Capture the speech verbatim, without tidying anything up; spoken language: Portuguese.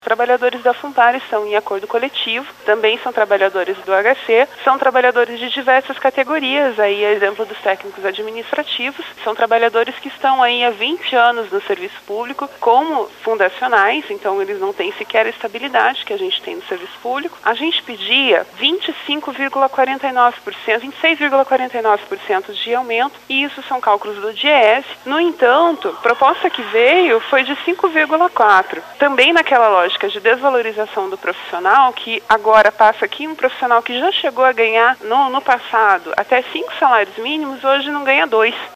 Trabalhadores da Funpar estão em acordo coletivo, também são trabalhadores do H C, são trabalhadores de diversas categorias, aí a exemplo dos técnicos administrativos, são trabalhadores que estão aí há vinte anos no serviço público como fundacionais, então eles não têm sequer a estabilidade que a gente tem no serviço público. A gente pedia vinte e cinco vírgula quarenta e nove por cento, vinte e seis vírgula quarenta e nove por cento de aumento, e isso são cálculos do D I E S. No entanto, a proposta que veio foi de cinco vírgula quatro por cento, também naquela lógica de desvalorização do profissional, que agora passa aqui um profissional que já chegou a ganhar no, no passado até cinco salários mínimos, hoje não ganha dois.